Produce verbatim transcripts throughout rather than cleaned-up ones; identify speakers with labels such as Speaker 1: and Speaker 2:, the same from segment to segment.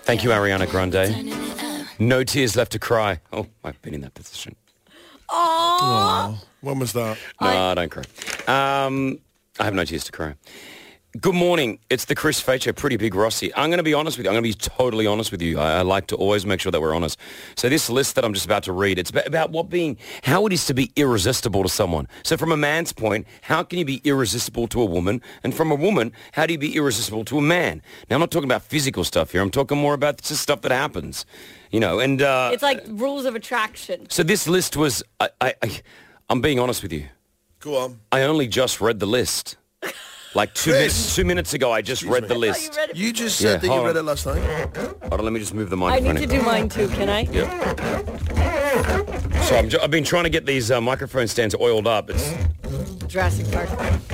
Speaker 1: Thank you, Ariana Grande. No tears left to cry. Oh, I've been in that position.
Speaker 2: Oh, when was that?
Speaker 1: No, I don't cry. Um, I have no tears to cry. Good morning. It's the Chris Fate Show, Pretty Big Rossi. I'm going to be honest with you. I'm going to be totally honest with you. I, I like to always make sure that we're honest. So this list that I'm just about to read, it's about, about what being, how it is to be irresistible to someone. So from a man's point, how can you be irresistible to a woman? And from a woman, how do you be irresistible to a man? Now, I'm not talking about physical stuff here. I'm talking more about just stuff that happens, you know, and... Uh,
Speaker 3: it's like rules of attraction.
Speaker 1: So this list was, I, I, I, I'm being honest with you.
Speaker 2: Go on.
Speaker 1: I only just read the list. Like two minutes, two minutes ago, I just read
Speaker 2: me.
Speaker 1: the list.
Speaker 3: Oh, you, read it
Speaker 2: You just
Speaker 1: Yeah,
Speaker 2: said that
Speaker 1: hold
Speaker 2: you read
Speaker 1: on.
Speaker 2: it last night.
Speaker 1: Hold on, let me just move the
Speaker 3: I
Speaker 1: microphone.
Speaker 3: need to do mine too, can I?
Speaker 1: Yep. So I'm ju- I've been trying to get these uh, microphone stands oiled up. It's
Speaker 3: Jurassic Park.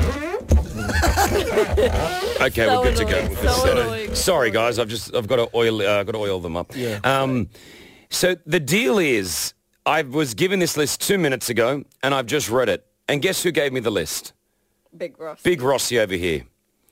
Speaker 1: okay.
Speaker 3: So
Speaker 1: we're good to go.
Speaker 3: annoying,
Speaker 1: We're good
Speaker 3: so
Speaker 1: to go.
Speaker 3: annoying.
Speaker 1: Sorry, guys. I've just I've got to oil uh, got to oil them up.
Speaker 2: Yeah.
Speaker 1: Um, so the deal is, I was given this list two minutes ago, and I've just read it. And guess who gave me the list?
Speaker 3: Big Ross.
Speaker 1: Big Rossi over here.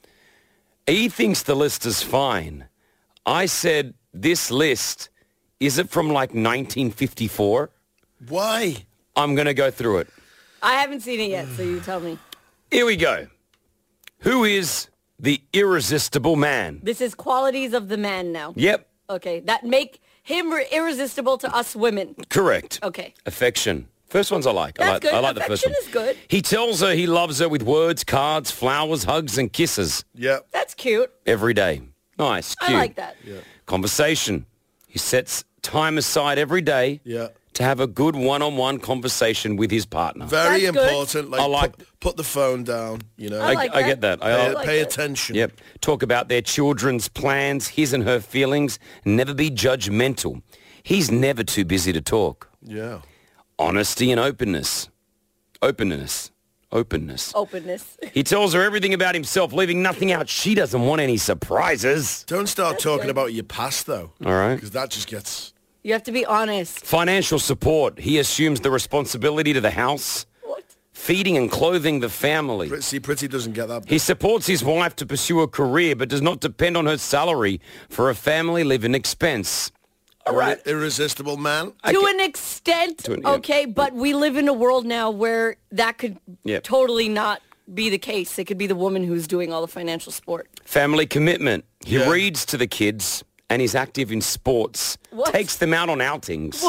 Speaker 1: He thinks the list is fine. I said, this list, is it from like nineteen fifty-four?
Speaker 2: Why?
Speaker 1: I'm going to go through it.
Speaker 3: I haven't seen it yet, so you tell me.
Speaker 1: Here we go. Who is the irresistible man?
Speaker 3: This is qualities of the man now.
Speaker 1: Yep,
Speaker 3: Okay, that make him re- irresistible to us women.
Speaker 1: correct.
Speaker 3: Okay.
Speaker 1: Affection. First ones I like. I
Speaker 3: That's
Speaker 1: like,
Speaker 3: good.
Speaker 1: I like the first
Speaker 3: Affection
Speaker 1: one.
Speaker 3: is good.
Speaker 1: He tells her he loves her with words, cards, flowers, hugs, and kisses
Speaker 2: Yeah.
Speaker 3: That's cute.
Speaker 1: every day. Nice,
Speaker 3: I
Speaker 1: cute.
Speaker 3: like that.
Speaker 1: Conversation. He sets time aside every day
Speaker 2: Yeah.
Speaker 1: to have a good one-on-one conversation with his partner.
Speaker 2: Very
Speaker 3: That's good.
Speaker 2: important. Like,
Speaker 1: I like-
Speaker 2: put, put the phone down, you know.
Speaker 3: I like
Speaker 1: I
Speaker 3: that.
Speaker 1: get that. I,
Speaker 2: pay
Speaker 1: I-
Speaker 3: like
Speaker 2: pay
Speaker 3: that.
Speaker 2: attention.
Speaker 1: Yep. Talk about their children's plans, his and her feelings. Never be judgmental. He's never too busy to talk.
Speaker 2: Yeah.
Speaker 1: Honesty and openness. Openness. Openness.
Speaker 3: Openness.
Speaker 1: He tells her everything about himself, leaving nothing out. She doesn't want any surprises.
Speaker 2: Don't start talking
Speaker 3: good.
Speaker 2: about your past, though.
Speaker 1: All right.
Speaker 2: Because that just gets...
Speaker 3: You have to be honest.
Speaker 1: Financial support. He assumes the responsibility to the house,
Speaker 3: What?
Speaker 1: feeding and clothing the family.
Speaker 2: See, Pretty doesn't get that.
Speaker 1: He supports his wife to pursue a career, but does not depend on her salary for a family living expense. All right.
Speaker 2: Irresistible man.
Speaker 3: To an extent,
Speaker 1: To an- yeah.
Speaker 3: okay, but we live in a world now where that could
Speaker 1: Yep.
Speaker 3: totally not be the case. It could be the woman who's doing all the financial support.
Speaker 1: Family commitment. He
Speaker 2: Yeah.
Speaker 1: reads to the kids and he's active in sports.
Speaker 3: What?
Speaker 1: Takes them out on outings.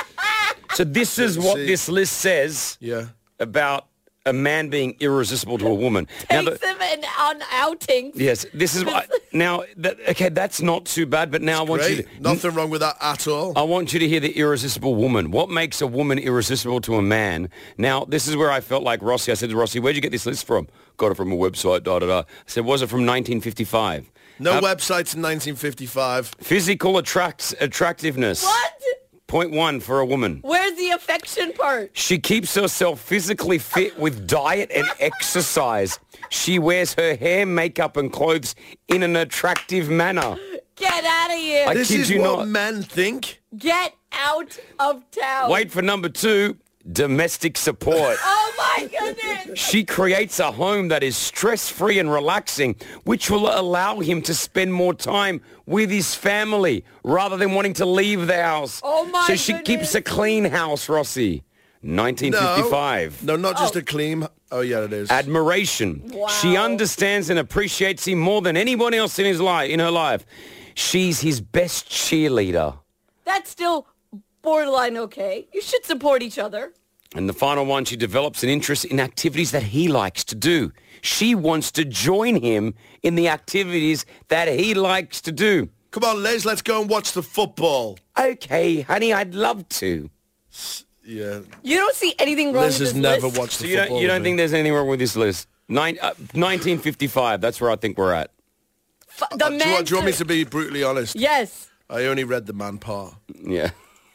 Speaker 1: So this is what
Speaker 2: See.
Speaker 1: this list says
Speaker 2: Yeah.
Speaker 1: about a man being irresistible to a woman. Now,
Speaker 3: Takes
Speaker 1: the-
Speaker 3: them in, on outings.
Speaker 1: yes, this is what, now. That, okay, that's not too bad. But now I want you
Speaker 2: Great.
Speaker 1: to,
Speaker 2: Nothing wrong with that at all.
Speaker 1: I want you to hear the irresistible woman. What makes a woman irresistible to a man? Now, this is where I felt like Rossi. I said to Rossi, where'd you get this list from? Got it from a website, da, da, da. I said, was it from nineteen fifty-five?
Speaker 2: No
Speaker 1: Uh,
Speaker 2: websites in nineteen fifty-five.
Speaker 1: Physical attracts attractiveness.
Speaker 3: What?
Speaker 1: Point one for a woman.
Speaker 3: Where's the affection part?
Speaker 1: She keeps herself physically fit with diet and exercise. She wears her hair, makeup, and clothes in an attractive manner.
Speaker 3: Get out of here.
Speaker 1: I
Speaker 2: This
Speaker 1: kid
Speaker 2: is
Speaker 1: you
Speaker 2: what
Speaker 1: not.
Speaker 2: men think.
Speaker 3: Get out of town.
Speaker 1: Wait for number two, domestic support.
Speaker 3: Oh my goodness.
Speaker 1: She creates a home that is stress-free and relaxing, which will allow him to spend more time with his family rather than wanting to leave the house.
Speaker 3: Oh, my
Speaker 1: So she
Speaker 3: goodness.
Speaker 1: keeps a clean house, Rossi. nineteen fifty-five.
Speaker 2: No, not just
Speaker 3: Oh.
Speaker 2: a clean... Oh, yeah, it is.
Speaker 1: Admiration.
Speaker 3: Wow.
Speaker 1: She understands and appreciates him more than anyone else in his life, in her life. She's his best cheerleader.
Speaker 3: That's still borderline okay. You should support each other.
Speaker 1: And the final one, she develops an interest in activities that he likes to do. She wants to join him in the activities that he likes to do.
Speaker 2: Come on, Liz, let's go and watch the football.
Speaker 1: Okay, honey, I'd love to.
Speaker 2: Yeah.
Speaker 3: You don't see anything wrong
Speaker 2: Liz
Speaker 3: with
Speaker 2: has
Speaker 3: this
Speaker 2: never
Speaker 3: list?
Speaker 2: watched
Speaker 1: So
Speaker 2: the
Speaker 1: you
Speaker 2: football.
Speaker 1: don't, you don't
Speaker 2: with
Speaker 1: think
Speaker 2: me.
Speaker 1: there's anything wrong with this list? Nine, uh, nineteen fifty-five, that's where I think we're at.
Speaker 3: F- the
Speaker 2: Uh, do, you
Speaker 3: man
Speaker 2: want, do you want me
Speaker 3: to-
Speaker 2: to be brutally honest?
Speaker 3: Yes.
Speaker 2: I only read the man part.
Speaker 1: Yeah.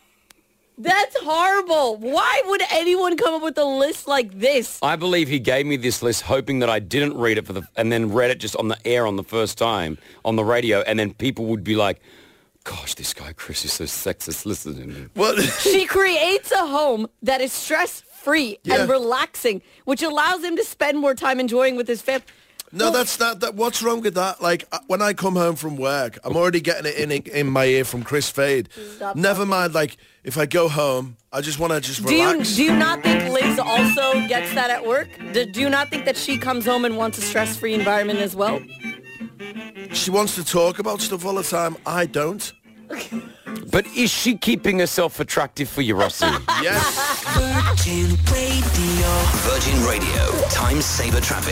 Speaker 3: That's horrible. Why would anyone come up with a list like this?
Speaker 1: I believe he gave me this list hoping that I didn't read it for the, and then read it just on the air on the first time on the radio, and then people would be like, gosh, this guy Chris is so sexist, listen to him.
Speaker 2: Well,
Speaker 3: She creates a home that is stress-free
Speaker 2: Yeah.
Speaker 3: and relaxing, which allows him to spend more time enjoying with his family.
Speaker 2: No, that's not that. What's wrong with that? Like uh, when I come home from work, I'm already getting it in in my ear from Chris Fade.
Speaker 3: Stop
Speaker 2: Never
Speaker 3: talking.
Speaker 2: mind. Like if I go home, I just want to just
Speaker 3: Do you,
Speaker 2: relax.
Speaker 3: do you not think Liz also gets that at work? Do, do you not think that she comes home and wants a stress-free environment as well?
Speaker 2: She wants to talk about stuff all the time. I don't.
Speaker 1: But is she keeping herself attractive for you, Rossi?
Speaker 2: Yes.
Speaker 4: Virgin Radio. Virgin Radio. Time saver traffic.